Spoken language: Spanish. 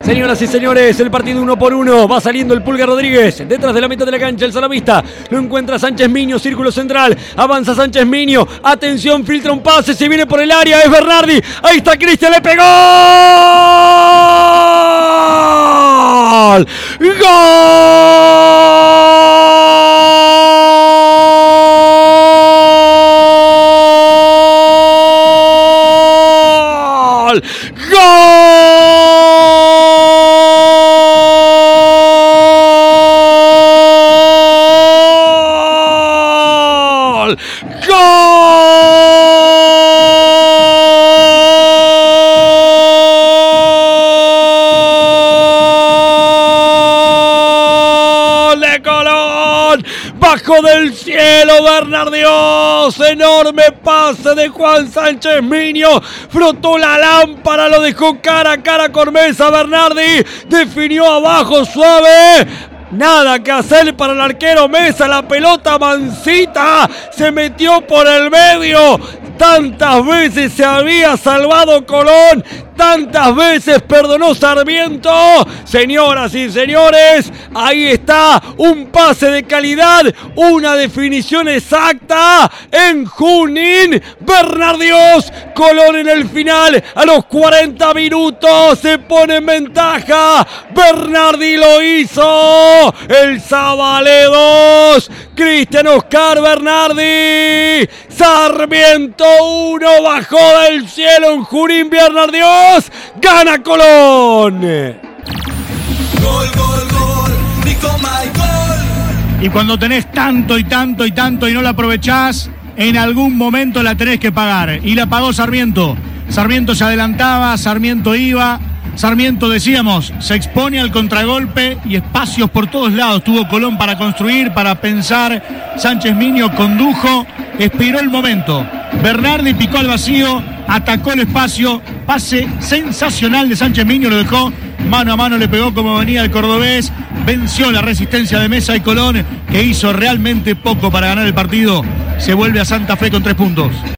Señoras y señores, el partido 1-1. Va saliendo el Pulga Rodríguez. Detrás de la mitad de la cancha, el salamista. Lo encuentra Sánchez Miño, círculo central. Avanza Sánchez Miño. Atención, filtra un pase. Se viene por el área. Es Bernardi. Ahí está Cristian. Le pegó. ¡Gol! ¡Gol! ¡Gol! ¡Gol de Colón! Bajo del cielo, Bernardiós, enorme pase de Juan Sánchez Miño, frotó la lámpara, lo dejó cara a cara con Mesa. Bernardi definió abajo suave. Nada que hacer para el arquero Mesa, la pelota mansita se metió por el medio. Tantas veces se había salvado Colón, tantas veces perdonó Sarmiento. Señoras y señores, ahí está un pase de calidad, una definición exacta en Junín. Bernardiós, Colón en el final, a los 40 minutos se pone en ventaja. Bernardi lo hizo, el Zabalé 2, Cristian Oscar Bernardi, Sarmiento 1, bajó del cielo en Junín. Bernardiós, gana Colón. Gol, gol, gol, Nico Michael. Y cuando tenés tanto y tanto y tanto y no la aprovechás, en algún momento la tenés que pagar. Y la pagó Sarmiento. Sarmiento se adelantaba, Sarmiento iba. Sarmiento, decíamos, se expone al contragolpe y espacios por todos lados. Tuvo Colón para construir, para pensar. Sánchez Miño condujo, esperó el momento. Bernardi picó al vacío, atacó el espacio. Pase sensacional de Sánchez Miño, lo dejó mano a mano, le pegó como venía el cordobés. Venció la resistencia de Mesa y Colón, que hizo realmente poco para ganar el partido. Se vuelve a Santa Fe con 3 puntos.